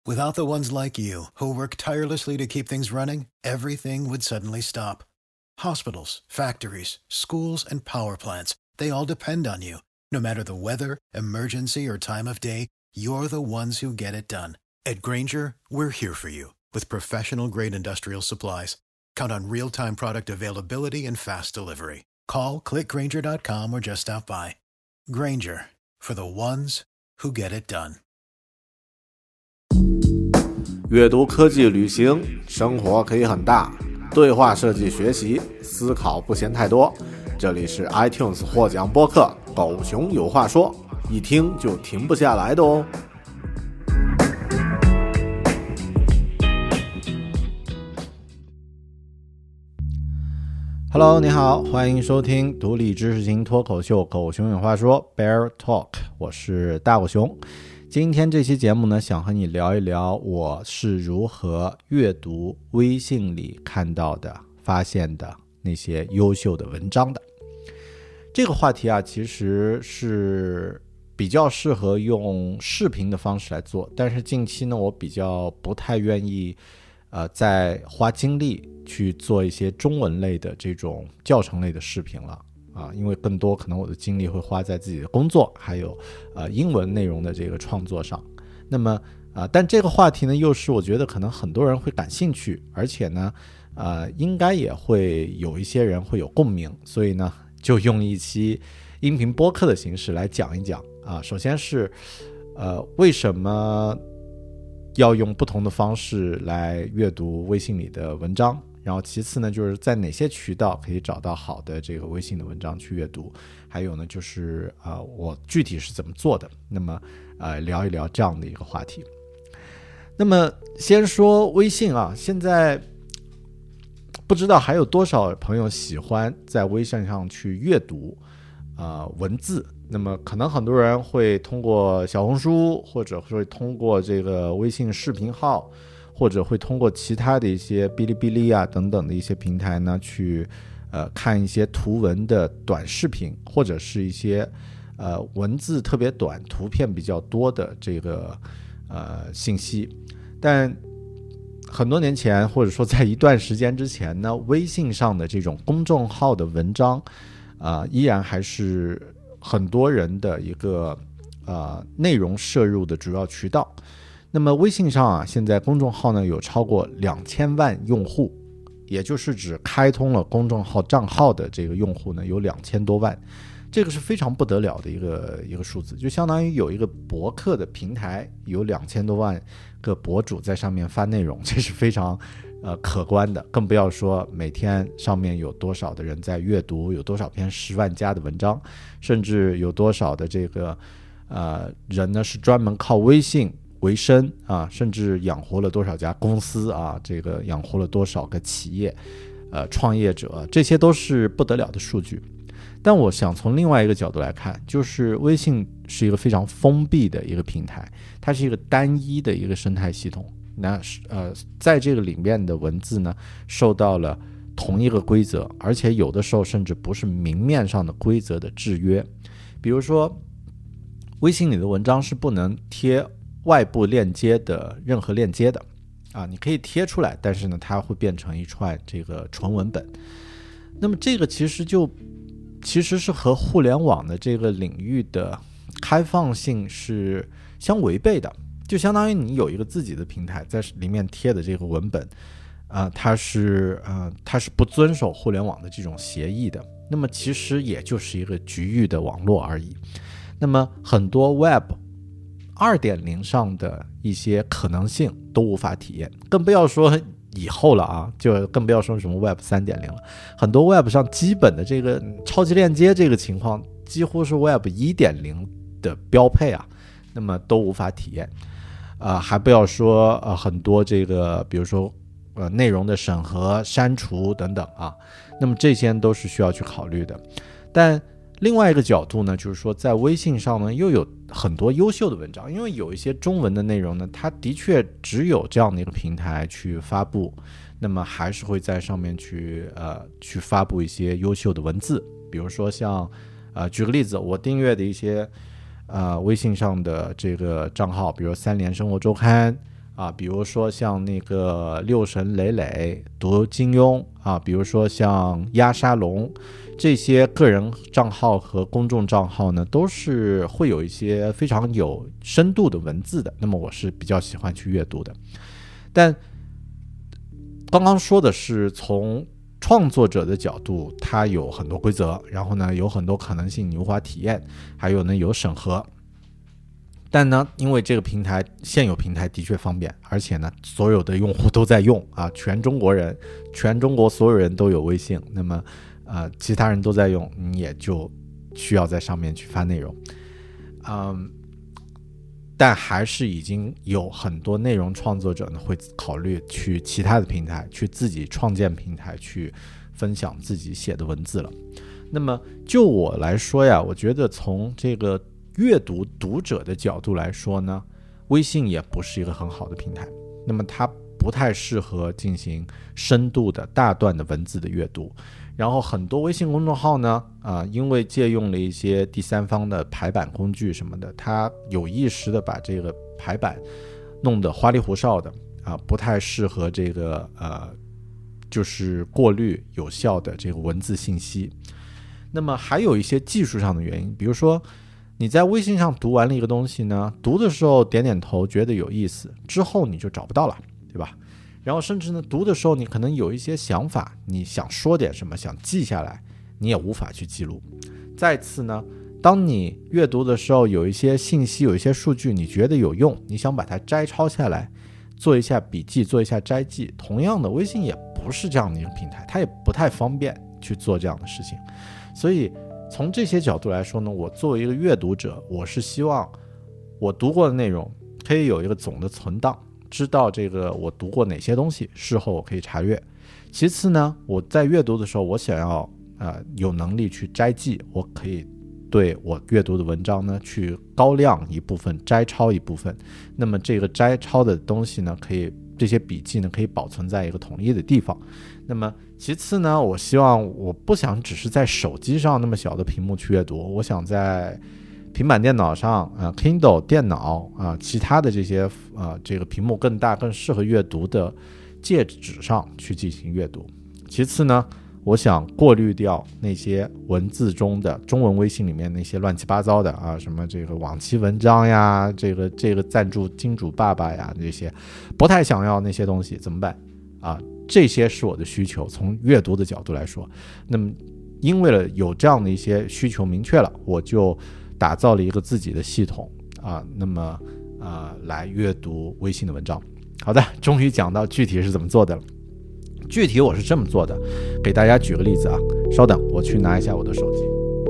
Without the ones like you, who work tirelessly to keep things running, everything would suddenly stop. Hospitals, factories, schools, and power plants, they all depend on you. No matter the weather, emergency, or time of day, you're the ones who get it done. At Grainger, we're here for you with professional-grade industrial supplies. Count on real-time product availability and fast delivery. Call, clickgrainger.com, or just stop by. Grainger, for the ones who get it done. 阅读、科技、旅行，生活可以很大。对话设计学习，思考不嫌太多。这里是 iTunes 获奖播客《狗熊有话说》，一听就停不下来的哦。Hello， 你好，欢迎收听独立知识型脱口秀《狗熊有话说》Bear Talk， 我是大狗熊。今天这期节目呢，想和你聊一聊我是如何阅读微信里看到的、发现的那些优秀的文章的。这个话题啊，其实是比较适合用视频的方式来做，但是近期呢，我比较不太愿意再花精力去做一些中文类的这种教程类的视频了。因为更多可能我的精力会花在自己的工作，还有英文内容的这个创作上。那么但这个话题呢，又是我觉得可能很多人会感兴趣，而且呢应该也会有一些人会有共鸣，所以呢就用一期音频播客的形式来讲一讲首先是为什么要用不同的方式来阅读微信里的文章，然后其次呢，就是在哪些渠道可以找到好的这个微信的文章去阅读，还有呢就是我具体是怎么做的，那么聊一聊这样的一个话题。那么先说微信现在不知道还有多少朋友喜欢在微信上去阅读文字。那么可能很多人会通过小红书，或者会通过这个微信视频号，或者会通过其他的一些哔哩哔哩等等的一些平台呢，去看一些图文的短视频，或者是一些文字特别短、图片比较多的这个信息。但很多年前，或者说在一段时间之前呢，微信上的这种公众号的文章依然还是很多人的一个内容摄入的主要渠道。那么微信上现在公众号呢有超过2000万用户，也就是指开通了公众号账号的这个用户呢有2000多万，这个是非常不得了的一个数字，就相当于有一个博客的平台有2000多万个博主在上面发内容，这是非常可观的，更不要说每天上面有多少的人在阅读，有多少篇10万加的文章，甚至有多少的这个人呢是专门靠微信为生甚至养活了多少家公司这个养活了多少个企业创业者，这些都是不得了的数据。但我想从另外一个角度来看，就是微信是一个非常封闭的一个平台，它是一个单一的一个生态系统。那在这个里面的文字呢，受到了同一个规则，而且有的时候甚至不是明面上的规则的制约。比如说微信里的文章是不能贴外部链接的任何链接的你可以贴出来，但是呢它会变成一串这个纯文本。那么这个其实是和互联网的这个领域的开放性是相违背的，就相当于你有一个自己的平台，在里面贴的这个文本它是不遵守互联网的这种协议的，那么其实也就是一个局域的网络而已。那么很多 Web 2.0 上的一些可能性都无法体验，更不要说以后了就更不要说什么 Web 3.0 了。很多 Web 上基本的这个超级链接这个情况几乎是 Web 1.0 的标配那么都无法体验还不要说很多这个比如说内容的审核、删除等等那么这些都是需要去考虑的。但另外一个角度呢，就是说在微信上呢又有很多优秀的文章，因为有一些中文的内容呢，它的确只有这样的一个平台去发布，那么还是会在上面去发布一些优秀的文字。比如说像举个例子，我订阅的一些微信上的这个账号，比如3联生活周刊啊，比如说像那个六神磊磊读金庸啊，比如说像鸭沙龙，这些个人账号和公众账号呢，都是会有一些非常有深度的文字的，那么我是比较喜欢去阅读的。但刚刚说的是从创作者的角度，它有很多规则，然后呢有很多可能性你无法体验，还有呢有审核。但呢，因为这个平台现有平台的确方便，而且呢，所有的用户都在用啊，全中国所有人都有微信，那么其他人都在用，你也就需要在上面去发内容，但还是已经有很多内容创作者呢会考虑去其他的平台，去自己创建平台，去分享自己写的文字了。那么就我来说呀，我觉得从这个阅读读者的角度来说呢，微信也不是一个很好的平台，那么它不太适合进行深度的大段的文字的阅读。然后很多微信公众号呢，因为借用了一些第三方的排版工具什么的，它有意识的把这个排版弄得花里胡哨的不太适合这个就是过滤有效的这个文字信息。那么还有一些技术上的原因，比如说你在微信上读完了一个东西呢，读的时候点点头觉得有意思，之后你就找不到了，对吧？然后甚至呢，读的时候你可能有一些想法，你想说点什么，想记下来，你也无法去记录。再次呢，当你阅读的时候，有一些信息，有一些数据，你觉得有用，你想把它摘抄下来，做一下笔记，做一下摘记。同样的，微信也不是这样的一个平台，它也不太方便去做这样的事情。所以从这些角度来说呢，我作为一个阅读者，我是希望我读过的内容可以有一个总的存档，知道这个我读过哪些东西，事后我可以查阅。其次呢，我在阅读的时候，我想要有能力去摘记，我可以对我阅读的文章呢去高亮一部分，摘抄一部分。那么这个摘抄的东西呢，可以这些笔记呢可以保存在一个统一的地方。那么其次呢，我希望我不想只是在手机上那么小的屏幕去阅读，我想在平板电脑上Kindle 电脑其他的这些这个屏幕更大更适合阅读的介质上去进行阅读。其次呢，我想过滤掉那些文字中的中文微信里面那些乱七八糟的什么这个往期文章呀，这个赞助金主爸爸呀，这些不太想要那些东西怎么办这些是我的需求，从阅读的角度来说。那么因为了有这样的一些需求明确了，我就打造了一个自己的系统那么来阅读微信的文章。好的，终于讲到具体是怎么做的了。具体我是这么做的，给大家举个例子稍等，我去拿一下我的手机。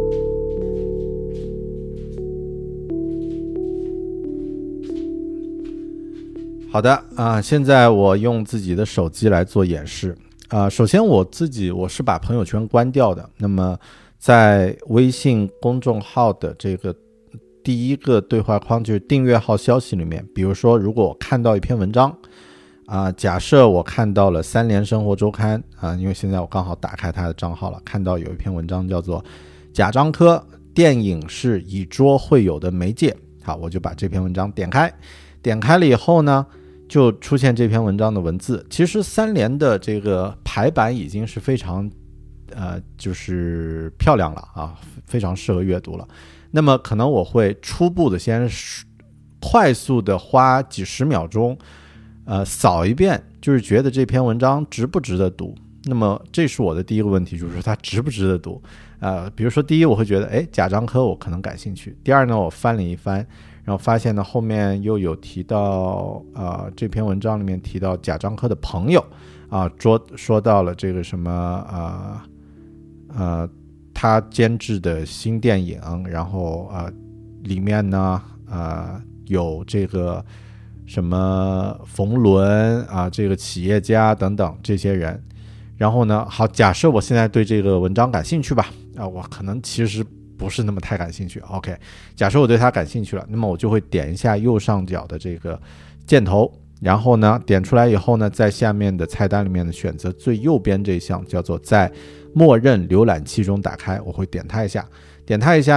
好的现在我用自己的手机来做演示首先我是把朋友圈关掉的。那么在微信公众号的这个第一个对话框，就是订阅号消息里面，比如说如果我看到一篇文章假设我看到了三联生活周刊因为现在我刚好打开他的账号了，看到有一篇文章叫做贾樟柯电影是以桌会友的媒介。好，我就把这篇文章点开了以后呢，就出现这篇文章的文字。其实三联的这个排版已经是非常就是漂亮了非常适合阅读了。那么可能我会初步的先快速的花几十秒钟扫一遍，就是觉得这篇文章值不值得读。那么这是我的第一个问题，就是说它值不值得读比如说第一，我会觉得贾樟柯我可能感兴趣。第二呢，我翻了一翻，然后发现呢后面又有提到这篇文章里面提到贾樟柯的朋友说到了这个什么他监制的新电影，然后里面呢有这个什么冯仑这个企业家等等这些人。然后呢，好，假设我现在对这个文章感兴趣吧我可能其实不是那么太感兴趣 OK， 假设我对它感兴趣了，那么我就会点一下右上角的这个箭头，然后呢点出来以后呢，在下面的菜单里面呢选择最右边这一项叫做在默认浏览器中打开，我会点它一下呢，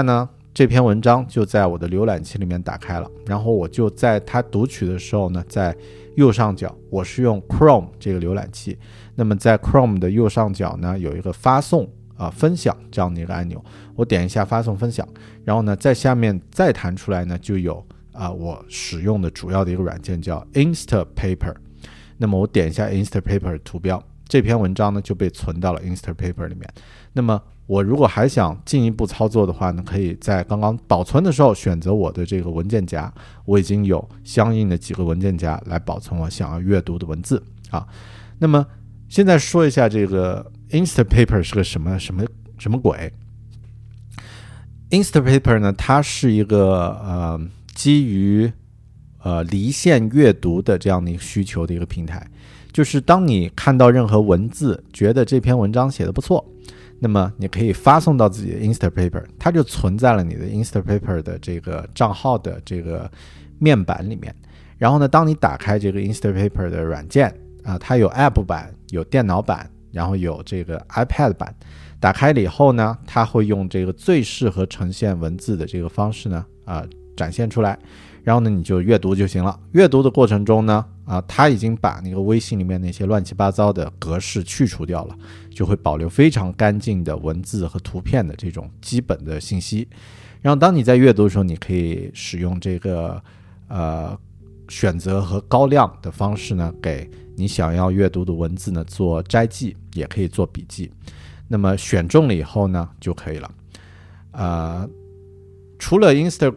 这篇文章就在我的浏览器里面打开了，然后我就在它读取的时候呢，在右上角，我是用 Chrome 这个浏览器，那么在 Chrome 的右上角呢，有一个发送分享这样的一个按钮，我点一下发送分享，然后呢，在下面再弹出来呢，就有我使用的主要的一个软件叫 Instapaper， 那么我点一下 Instapaper 图标，这篇文章呢就被存到了 Instapaper 里面。那么我如果还想进一步操作的话呢，可以在刚刚保存的时候选择我的这个文件夹，我已经有相应的几个文件夹来保存我想要阅读的文字啊。那么现在说一下这个 Instapaper 是个什么鬼。Instapaper 呢，它是一个基于离线阅读的这样的一个需求的一个平台，就是当你看到任何文字，觉得这篇文章写得不错，那么你可以发送到自己的 Instapaper， 它就存在了你的 Instapaper 的这个账号的这个面板里面。然后呢，当你打开这个 Instapaper 的软件它有 App 版，有电脑版，然后有这个 iPad 版。打开了以后呢，它会用这个最适合呈现文字的这个方式呢展现出来，然后呢你就阅读就行了。阅读的过程中呢它已经把那个微信里面那些乱七八糟的格式去除掉了，就会保留非常干净的文字和图片的这种基本的信息。然后当你在阅读的时候，你可以使用这个选择和高亮的方式呢，给你想要阅读的文字呢做摘记，也可以做笔记。那么选中了以后呢就可以了。除了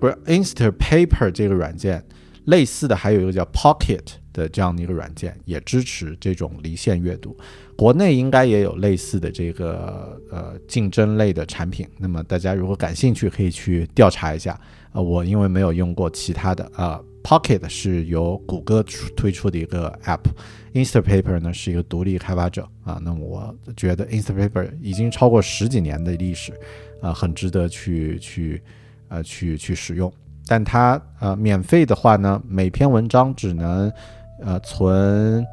Instapaper 这个软件，类似的还有一个叫 Pocket 的这样的一个软件，也支持这种离线阅读。国内应该也有类似的这个竞争类的产品，那么大家如果感兴趣可以去调查一下。我因为没有用过其他的Pocket 是由谷歌推出的一个 App， Instapaper 呢是一个独立开发者那么我觉得 Instapaper 已经超过10几年的历史很值得去使用。但它免费的话呢，每篇文章只能存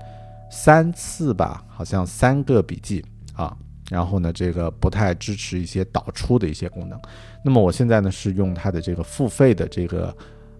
3次吧，好像3个笔记然后呢这个不太支持一些导出的一些功能。那么我现在呢是用它的这个付费的这个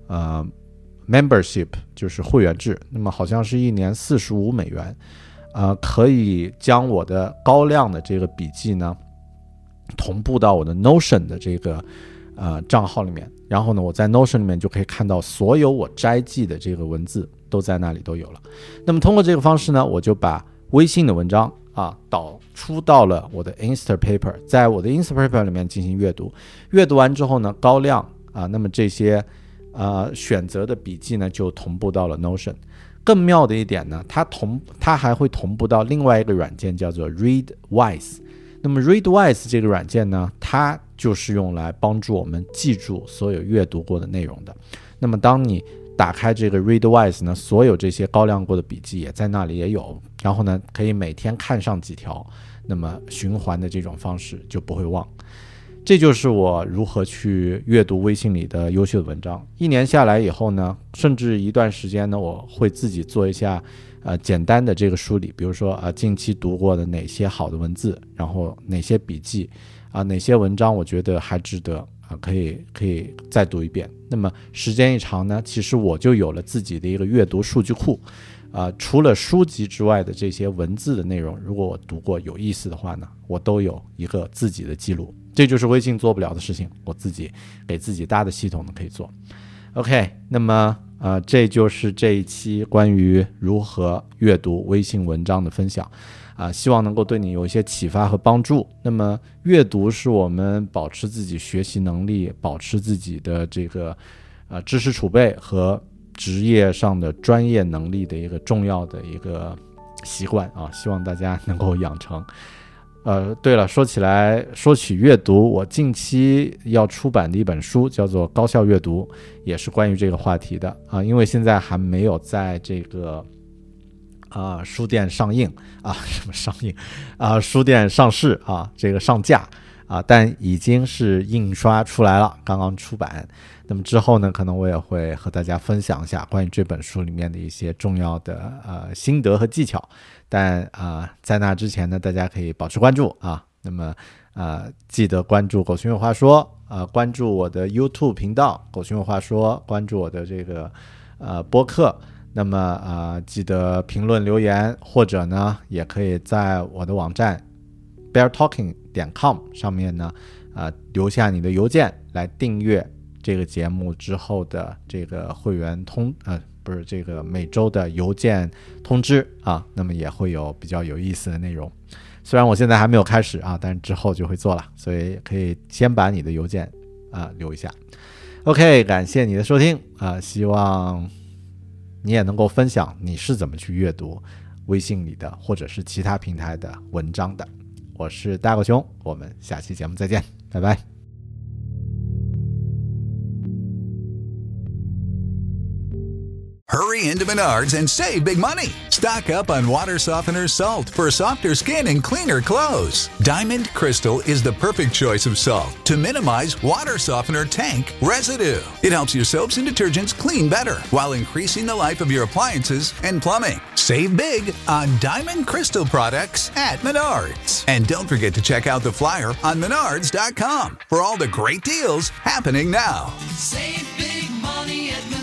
membership， 就是会员制，那么好像是1年$45可以将我的高亮的这个笔记呢同步到我的 Notion 的这个账号里面，然后呢我在 Notion 里面就可以看到所有我摘记的这个文字都在那里都有了。那么通过这个方式呢，我就把微信的文章导出到了我的 Instapaper， 在我的 Instapaper 里面进行阅读。阅读完之后呢，高亮那么这些选择的笔记呢就同步到了 Notion。 更妙的一点呢，它还会同步到另外一个软件叫做 Readwise。 那么 Readwise 这个软件呢，它就是用来帮助我们记住所有阅读过的内容的。那么当你打开这个 Readwise 呢，所有这些高亮过的笔记也在那里也有，然后呢可以每天看上几条，那么循环的这种方式就不会忘。这就是我如何去阅读微信里的优秀的文章。1年下来以后呢，甚至一段时间呢，我会自己做一下简单的这个梳理，比如说近期读过的哪些好的文字，然后哪些笔记哪些文章我觉得还值得可以再读一遍。那么时间一长呢，其实我就有了自己的一个阅读数据库除了书籍之外的这些文字的内容，如果我读过有意思的话呢，我都有一个自己的记录。这就是微信做不了的事情，我自己给自己搭的系统呢可以做。 OK， 那么这就是这一期关于如何阅读微信文章的分享希望能够对你有一些启发和帮助。那么阅读是我们保持自己学习能力，保持自己的这个知识储备和职业上的专业能力的一个重要的一个习惯希望大家能够养成。对了，说起阅读，我近期要出版的一本书叫做《高效阅读》，也是关于这个话题的因为现在还没有在这个书店上映什么上映书店上市这个上架但已经是印刷出来了，刚刚出版。那么之后呢，可能我也会和大家分享一下关于这本书里面的一些重要的心得和技巧。但在那之前呢，大家可以保持关注那么记得关注狗熊有话说，关注我的 YouTube 频道狗熊有话说，关注我的这个播客。那么记得评论留言，或者呢也可以在我的网站 beartalking.com 上面呢留下你的邮件来订阅这个节目之后的这个会员不是这个每周的邮件通知啊，那么也会有比较有意思的内容。虽然我现在还没有开始啊，但是之后就会做了，所以可以先把你的邮件留一下。OK， 感谢你的收听希望你也能够分享你是怎么去阅读微信里的或者是其他平台的文章的。我是大狗熊，我们下期节目再见，拜拜。 Hurry into Menards and save big money. Stock up on water softener salt for softer skin and cleaner clothes. Diamond Crystal is the perfect choice of salt to minimize water softener tank residue. It helps your soaps and detergents clean better while increasing the life of your appliances and plumbing. Save big on Diamond Crystal products at Menards. And don't forget to check out the flyer on Menards.com for all the great deals happening now. Save big money at Menards.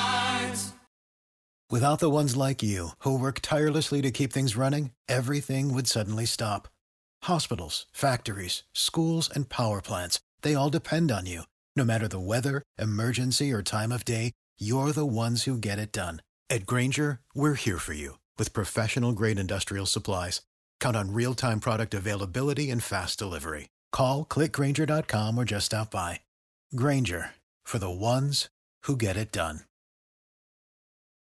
Without the ones like you, who work tirelessly to keep things running, everything would suddenly stop. Hospitals, factories, schools, and power plants, they all depend on you. No matter the weather, emergency, or time of day, you're the ones who get it done. At Grainger, we're here for you with professional-grade industrial supplies. Count on real-time product availability and fast delivery. Call, click Grainger.com, or just stop by. Grainger, for the ones who get it done.